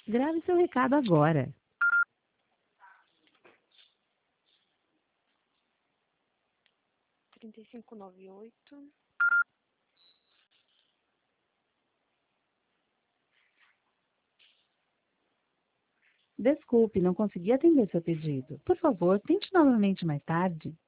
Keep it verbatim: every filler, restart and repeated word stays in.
Grave seu recado agora. trinta e cinco, noventa e oito. Desculpe, não consegui atender seu pedido. Por favor, tente novamente mais tarde.